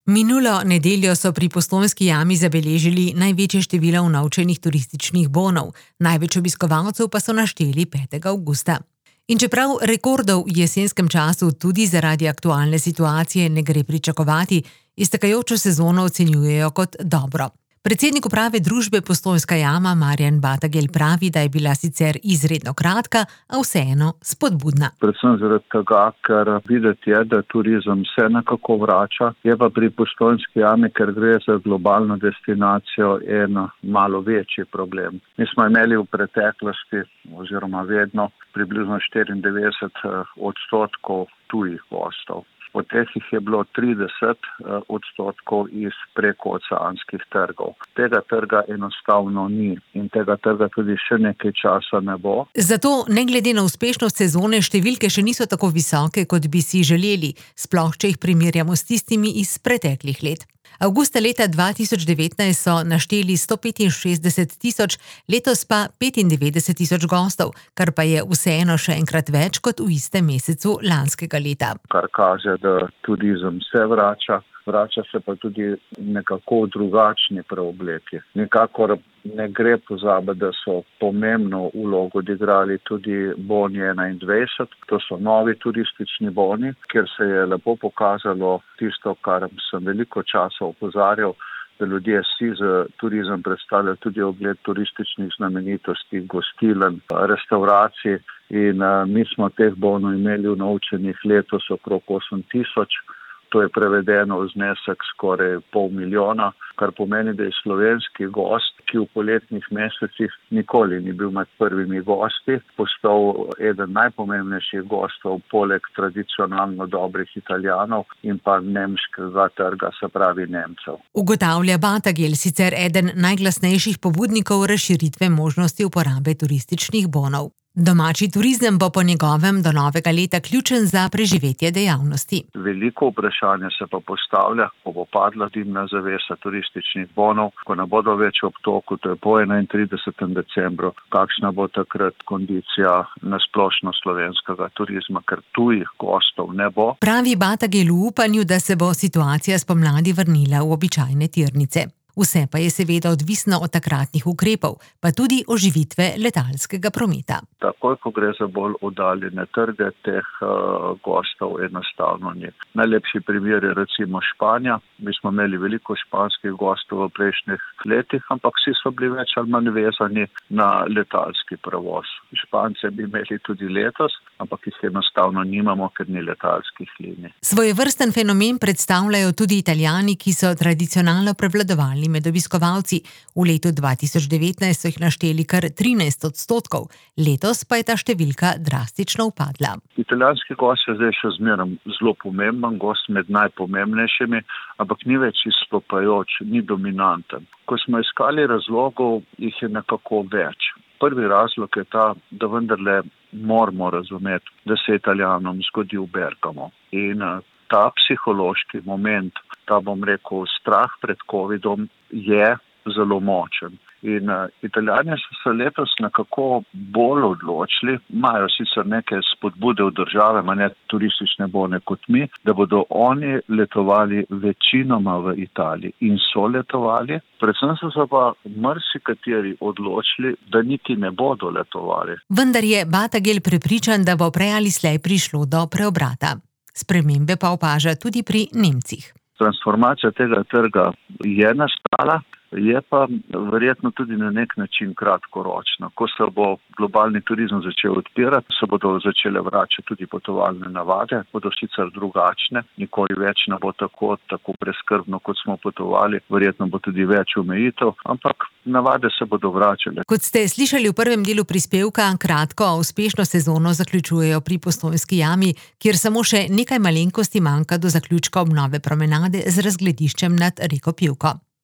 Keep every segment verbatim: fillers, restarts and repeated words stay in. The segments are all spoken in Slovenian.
Minulo nedeljo so pri Postojnski jami zabeležili največje število unovčenih turističnih bonov, največ obiskovalcev pa so našteli petega avgusta. In čeprav rekordov v jesenskem času tudi zaradi aktualne situacije ne gre pričakovati, iztekajočo sezono ocenjujejo kot dobro. Predsednik uprave družbe Postojnska jama Marjan Batagel pravi, da je bila sicer izredno kratka, a vseeno spodbudna. Predvsem zaradi tega, ker videti je, da turizem se nekako vrača, je pa pri Postojnski jami, ker gre za globalno destinacijo, en malo večji problem. Mi smo imeli v preteklosti oziroma vedno približno štiriindevetdeset odstotkov tujih gostov. Od teh jih je bilo trideset odstotkov iz prekooceanskih trgov. Tega trga enostavno ni in tega trga tudi še nekaj časa ne bo. Zato ne glede na uspešnost sezone številke še niso tako visoke, kot bi si želeli, sploh če jih primerjamo s tistimi iz preteklih let. Avgusta leta dva tisoč devetnajst so našteli sto petinšestdeset tisoč, letos pa petindevetdeset tisoč gostov, kar pa je vseeno še enkrat več kot v istem mesecu lanskega leta. Kar kaže, da turizem se vrača, vrača se pa tudi nekako v drugačni preobleki. Nikakor ne gre pozabiti, da so pomembno vlogo odigrali tudi boni enaindvajset. To so novi turistični boni, kjer se je lepo pokazalo tisto, kar sem veliko časa opozarjal, da ljudje si za turizem predstavljajo tudi ogled turističnih znamenitosti, gostilen, restauracij in mi smo teh bonov imeli unovčenih letos okrog osem tisoč. To je prevedeno v znesek skoraj pol milijona, kar pomeni, da je slovenski gost, ki v poletnih mesecih nikoli ni bil med prvimi gosti, postal eden najpomembnejših gostov poleg tradicionalno dobrih Italijanov in pa nemškega trga, se pravi Nemcev. Ugotavlja Batagel, sicer eden najglasnejših pobudnikov razširitve možnosti uporabe turističnih bonov. Domači turizem bo po njegovem do novega leta ključen za preživetje dejavnosti. Veliko vprašanje se pa postavlja, ko bo padla dimna zavesa turističnih bonov, ko ne bodo več v obtoku, to je po enaintridesetem decembru, kakšna bo takrat kondicija na splošno slovenskega turizma, ker tujih gostov ne bo. Pravi Batagel v upanju, da se bo situacija spomladi vrnila v običajne tirnice. Vse pa je seveda odvisno od takratnih ukrepov, pa tudi oživitve letalskega prometa. Takoj, ko gre za bolj oddaljene trge, teh uh, gostov enostavno ni. Najlepši primer je recimo Španija. Mi smo imeli veliko španskih gostov v prejšnjih letih, ampak vsi so bili več ali manj vezani na letalski prevoz. Špance bi imeli tudi letos, ampak jih enostavno nimamo, ker ni letalskih linij. Svojevrsten fenomen predstavljajo tudi Italijani, ki so tradicionalno prevladovali med obiskovalci. V letu dva tisoč devetnajst so jih našteli kar trinajst odstotkov, letos pa je ta številka drastično upadla. Italijanski gost je zdaj še zmeraj zelo pomemben, gost med najpomembnejšimi, ampak ni več izstopajoč, ni dominanten. Ko smo iskali razlogov, jih je nekako več. Prvi razlog je ta, da vendarle moramo razumeti, da se Italijanom zgodi v Bergamo. In ta psihološki moment, ta bom rekel strah pred covidom, je zelo močen. In uh, Italijani so se letos nekako bolj odločili, imajo sicer neke spodbude v države, manj turistične bone kot mi, da bodo oni letovali večinoma v Italiji in so letovali. Predvsem so se pa marsikateri odločili, da niti ne bodo letovali. Vendar je Batagel prepričan, da bo prej ali slej prišlo do preobrata. Spremembe pa opaža tudi pri Nemcih. Transformacija tega trga je nastala, je pa verjetno tudi na nek način kratkoročna. Ko se bo globalni turizem začel odpirati, se bodo začele vračati tudi potovalne navade, bodo sicer drugačne, nikoli več ne bo tako, tako brezskrbno, kot smo potovali, verjetno bo tudi več omejitev, ampak navade se bodo vračale. Kot ste slišali v prvem delu prispevka, kratko a uspešno sezono zaključujejo pri Postojnski jami, kjer samo še nekaj malenkosti manjka do zaključka obnove promenade z razglediščem nad reko Pivko.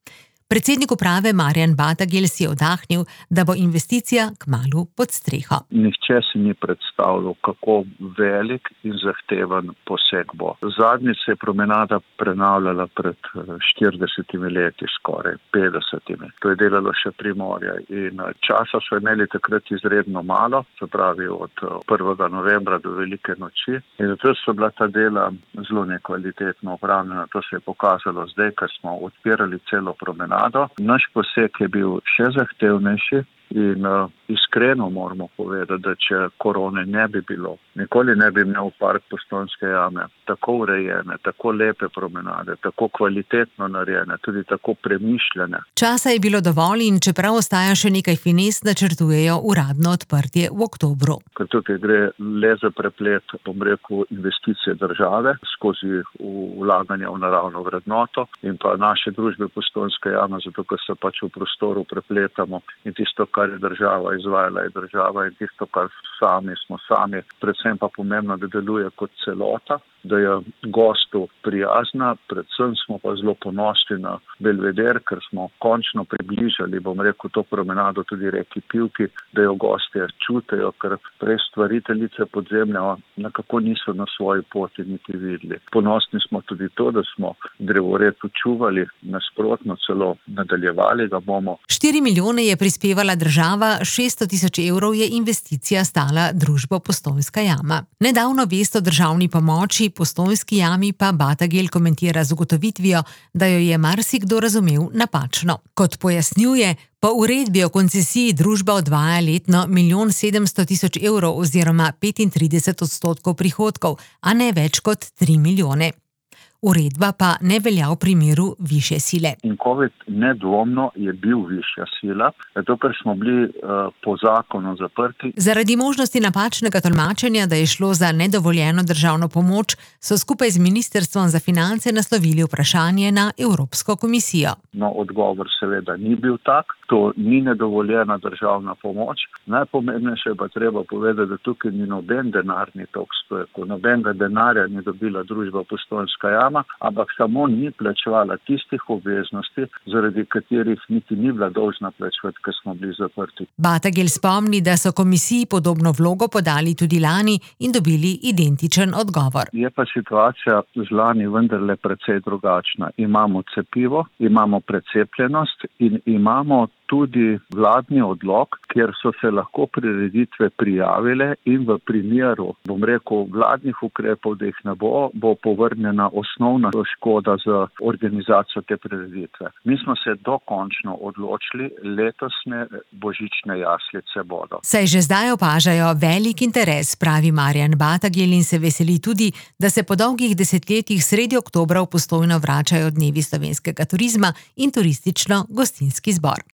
Predsednik uprave Marjan Batagel si je oddahnil, da bo investicija kmalu pod streho. Nihče si ni predstavljal, kako velik in zahteven poseg bo. Zadnjič se je promenada prenavljala pred štiridesetimi leti, skoraj petdesetimi. To je delalo še Primorje in časa so imeli takrat izredno malo, se pravi od prvega novembra do velike noči. In zato so bila ta dela zelo nekvalitetno opravljena. To se je pokazalo zdaj, ker smo odpirali celo promenado. Naš poseg je bil še zahtevnejši in uh, iskreno moramo povedati, da če korone ne bi bilo, nikoli ne bi imel park Postojnske jame tako urejene, tako lepe promenade, tako kvalitetno narejene, tudi tako premišljene. Časa je bilo dovolj in čeprav ostaja še nekaj finez, načrtujejo uradno odprtje v oktobru. Ker tukaj gre le za preplet, bom rekel, investicije države skozi vlaganje v naravno vrednoto in pa naše družbe Postojnska jama, zato ker se pač v prostoru prepletamo in tisto, kar je država izvajala, je država in tisto, kar sami smo sami. Predvsem pa pomembno, da deluje kot celota, da je gostu prijazna, predvsem smo pa zelo ponosni na Belveder, ker smo končno približali, bom rekel, to promenado tudi reki Pivki, da jo gostje čutijo, ker prej stvariteljice podzemlja nekako niso na svoji poti niti videli. Ponosni smo tudi to, da smo drevored učuvali, nasprotno celo nadaljevali ga bomo. Štiri milijone je prispevala država, šeststo tisoč evrov je investicija stala družbo Postojnska jama. Nedavno vest o državni pomoči Postojnski jami pa Batagel komentira z ugotovitvijo, da jo je marsikdo razumel napačno. Kot pojasnjuje, po uredbi o koncesiji družba odvaja letno milijon sedemsto tisoč evrov oziroma petintrideset odstotkov prihodkov, a ne več kot tri milijone. Uredba pa ne velja v primeru višje sile. In COVID nedvomno je bil višja sila, zato ker smo bili uh, po zakonu zaprti. Zaradi možnosti napačnega tolmačenja, da je šlo za nedovoljeno državno pomoč, so skupaj z Ministrstvom za finance naslovili vprašanje na Evropsko komisijo. No, odgovor seveda ni bil tak. To ni nedovoljena državna pomoč. Najpomembnejše pa treba povedati, da tukaj ni noben denarni tok stojko. Nobenega denarja ni dobila družba Postojnska jama, ampak samo ni plačevala tistih obveznosti, zaradi katerih niti ni bila dolžna plačevati, ker smo bili zaprti. Batagel spomni, da so komisiji podobno vlogo podali tudi lani in dobili identičen odgovor. Je pa situacija z lani vendarle precej drugačna. Imamo cepivo, imamo precepljenost in imamo tudi vladni odlok, kjer so se lahko prireditve prijavile in v primeru, bom rekel, vladnih ukrepov, da jih ne bo, bo povrnjena osnovna škoda za organizacijo te prireditve. Mi smo se dokončno odločili, letosne božične jaslice bodo. Saj že zdaj opažajo velik interes, pravi Marjan Batagel in se veseli tudi, da se po dolgih desetletjih sredi oktobra v Postojno vračajo dnevi slovenskega turizma in turistično-gostinski zbor.